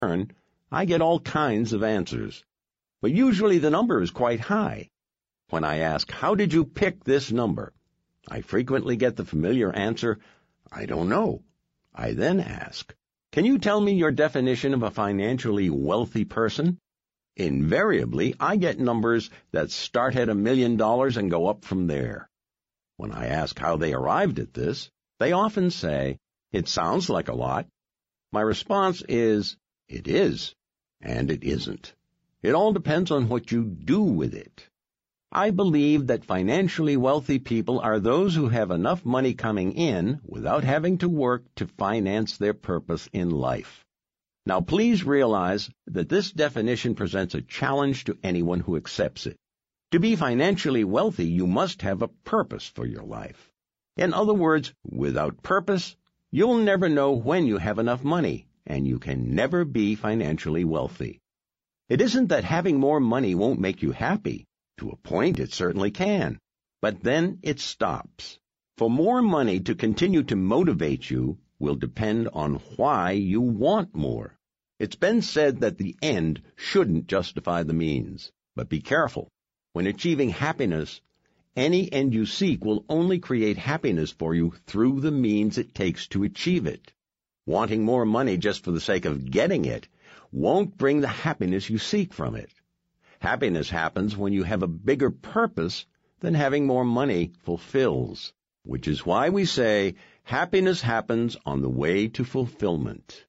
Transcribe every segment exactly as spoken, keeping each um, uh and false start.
return, I get all kinds of answers. But usually the number is quite high. When I ask, "How did you pick this number?" I frequently get the familiar answer, "I don't know." I then ask, "Can you tell me your definition of a financially wealthy person?" Invariably, I get numbers that start at a million dollars and go up from there. When I ask how they arrived at this, they often say, "It sounds like a lot." My response is, "It is, and it isn't. It all depends on what you do with it." I believe that financially wealthy people are those who have enough money coming in without having to work to finance their purpose in life. Now, please realize that this definition presents a challenge to anyone who accepts it. To be financially wealthy, you must have a purpose for your life. In other words, without purpose, you'll never know when you have enough money, and you can never be financially wealthy. It isn't that having more money won't make you happy. To a point, it certainly can. But then it stops. For more money to continue to motivate you will depend on why you want more. It's been said that the end shouldn't justify the means. But be careful. When achieving happiness, any end you seek will only create happiness for you through the means it takes to achieve it. Wanting more money just for the sake of getting it won't bring the happiness you seek from it. Happiness happens when you have a bigger purpose than having more money fulfills, which is why we say happiness happens on the way to fulfillment.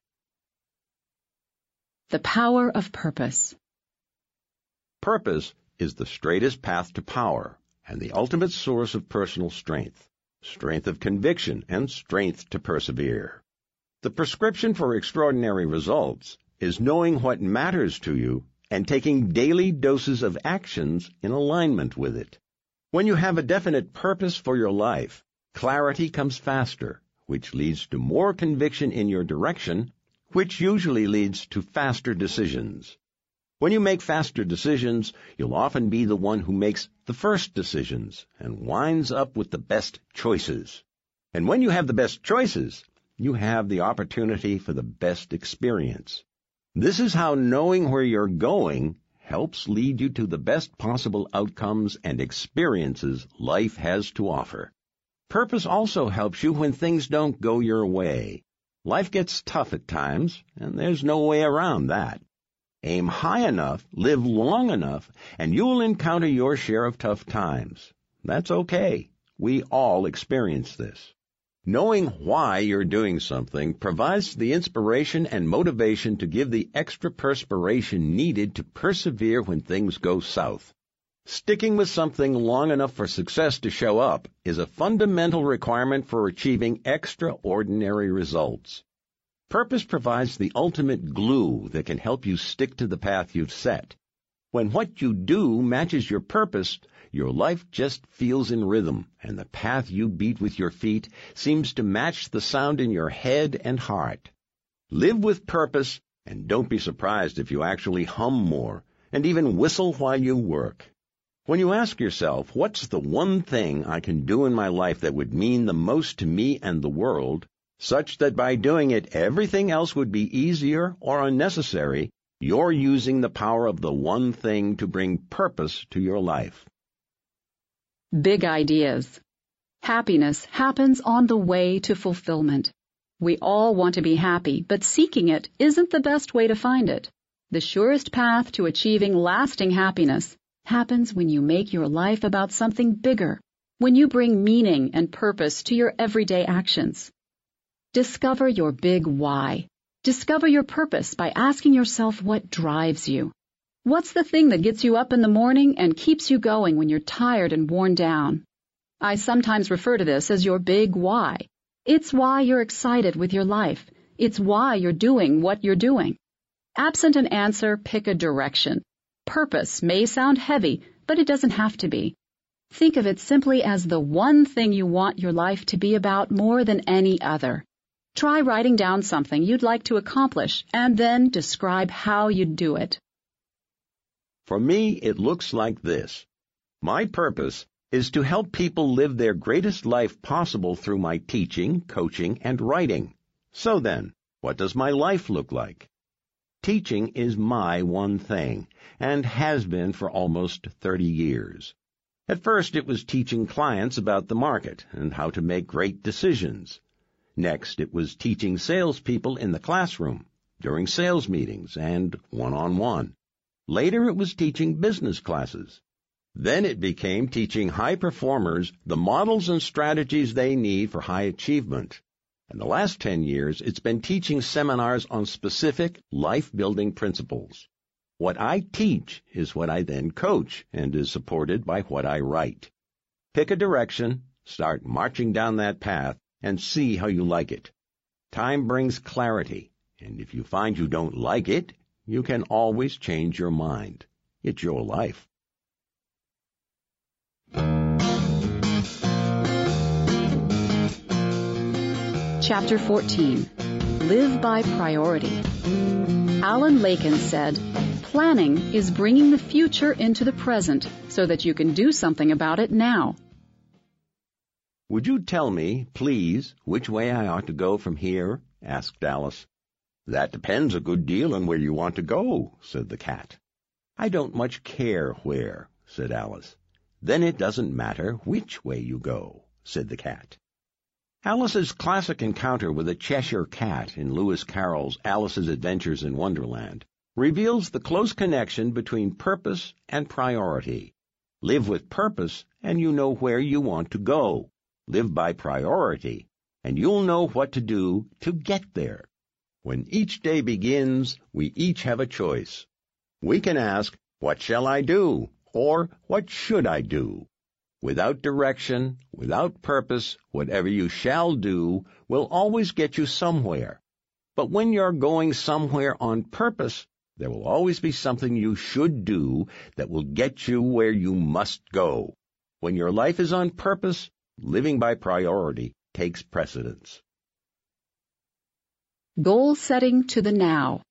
The power of purpose. Purpose is the straightest path to power and the ultimate source of personal strength, strength of conviction, and strength to persevere. The prescription for extraordinary results is knowing what matters to you and taking daily doses of actions in alignment with it. When you have a definite purpose for your life, clarity comes faster, which leads to more conviction in your direction, which usually leads to faster decisions. When you make faster decisions, you'll often be the one who makes the first decisions and winds up with the best choices. And when you have the best choices, you have the opportunity for the best experience. This is how knowing where you're going helps lead you to the best possible outcomes and experiences life has to offer. Purpose also helps you when things don't go your way. Life gets tough at times, and there's no way around that. Aim high enough, live long enough, and you'll encounter your share of tough times. That's okay. We all experience this. Knowing why you're doing something provides the inspiration and motivation to give the extra perspiration needed to persevere when things go south. Sticking with something long enough for success to show up is a fundamental requirement for achieving extraordinary results. Purpose provides the ultimate glue that can help you stick to the path you've set. When what you do matches your purpose, your life just feels in rhythm, and the path you beat with your feet seems to match the sound in your head and heart. Live with purpose, and don't be surprised if you actually hum more, and even whistle while you work. When you ask yourself, what's the one thing I can do in my life that would mean the most to me and the world, such that by doing it everything else would be easier or unnecessary, you're using the power of the one thing to bring purpose to your life. Big ideas. Happiness happens on the way to fulfillment. We all want to be happy, but seeking it isn't the best way to find it. The surest path to achieving lasting happiness happens when you make your life about something bigger, when you bring meaning and purpose to your everyday actions. Discover your big why. Discover your purpose by asking yourself what drives you. What's the thing that gets you up in the morning and keeps you going when you're tired and worn down? I sometimes refer to this as your big why. It's why you're excited with your life. It's why you're doing what you're doing. Absent an answer, pick a direction. Purpose may sound heavy, but it doesn't have to be. Think of it simply as the one thing you want your life to be about more than any other. Try writing down something you'd like to accomplish and then describe how you'd do it. For me, it looks like this. My purpose is to help people live their greatest life possible through my teaching, coaching, and writing. So then, what does my life look like? Teaching is my one thing, and has been for almost thirty years. At first it was teaching clients about the market and how to make great decisions. Next it was teaching salespeople in the classroom, during sales meetings, and one-on-one. Later it was teaching business classes. Then it became teaching high performers the models and strategies they need for high achievement. In the last ten years, it's been teaching seminars on specific life-building principles. What I teach is what I then coach and is supported by what I write. Pick a direction, start marching down that path, and see how you like it. Time brings clarity, and if you find you don't like it, you can always change your mind. It's your life. Chapter fourteen. Live by Priority. Alan Laken said, "Planning is bringing the future into the present so that you can do something about it now." "Would you tell me, please, which way I ought to go from here?" asked Alice. "That depends a good deal on where you want to go," said the cat. "I don't much care where," said Alice. "Then it doesn't matter which way you go," said the cat. Alice's classic encounter with a Cheshire cat in Lewis Carroll's Alice's Adventures in Wonderland reveals the close connection between purpose and priority. Live with purpose, and you know where you want to go. Live by priority, and you'll know what to do to get there. When each day begins, we each have a choice. We can ask, "What shall I do?" or "What should I do?" Without direction, without purpose, whatever you shall do will always get you somewhere. But when you're going somewhere on purpose, there will always be something you should do that will get you where you must go. When your life is on purpose, living by priority takes precedence. Goal setting to the now.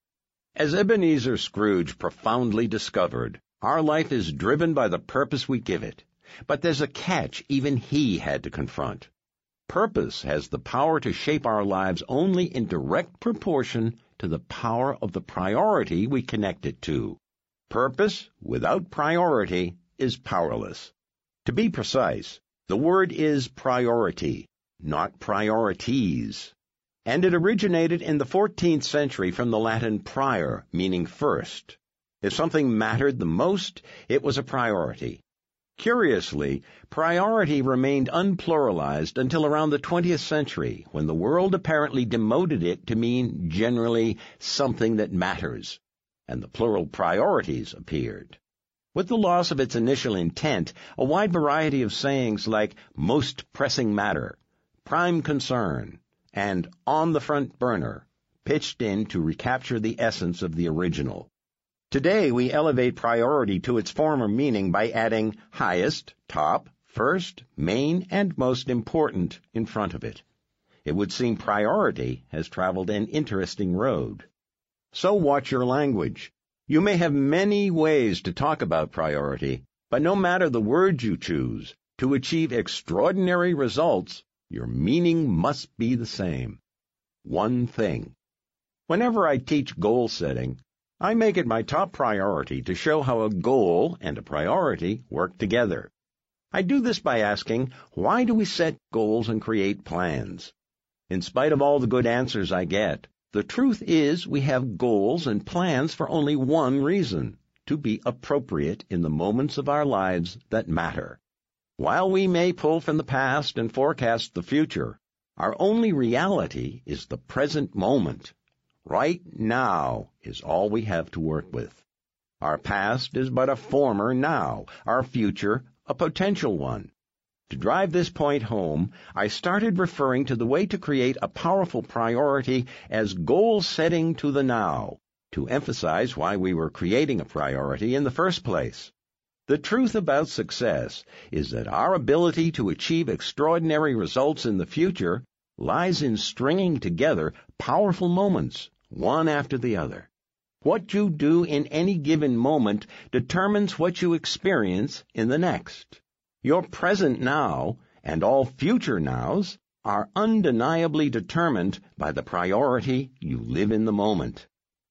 As Ebenezer Scrooge profoundly discovered, our life is driven by the purpose we give it. But there's a catch even he had to confront. Purpose has the power to shape our lives only in direct proportion to the power of the priority we connect it to. Purpose without priority is powerless. To be precise, the word is priority, not priorities. And it originated in the fourteenth century from the Latin prior, meaning first. If something mattered the most, it was a priority. Curiously, priority remained unpluralized until around the twentieth century, when the world apparently demoted it to mean generally something that matters, and the plural priorities appeared. With the loss of its initial intent, a wide variety of sayings like most pressing matter, prime concern, and on the front burner pitched in to recapture the essence of the original. Today, we elevate priority to its former meaning by adding highest, top, first, main, and most important in front of it. It would seem priority has traveled an interesting road. So watch your language. You may have many ways to talk about priority, but no matter the words you choose, to achieve extraordinary results, your meaning must be the same. One thing. Whenever I teach goal setting, I make it my top priority to show how a goal and a priority work together. I do this by asking, why do we set goals and create plans? In spite of all the good answers I get, the truth is we have goals and plans for only one reason, to be appropriate in the moments of our lives that matter. While we may pull from the past and forecast the future, our only reality is the present moment. Right now is all we have to work with. Our past is but a former now, our future a potential one. To drive this point home, I started referring to the way to create a powerful priority as goal setting to the now, to emphasize why we were creating a priority in the first place. The truth about success is that our ability to achieve extraordinary results in the future lies in stringing together powerful moments, one after the other. What you do in any given moment determines what you experience in the next. Your present now, and all future nows, are undeniably determined by the priority you live in the moment.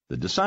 The disciple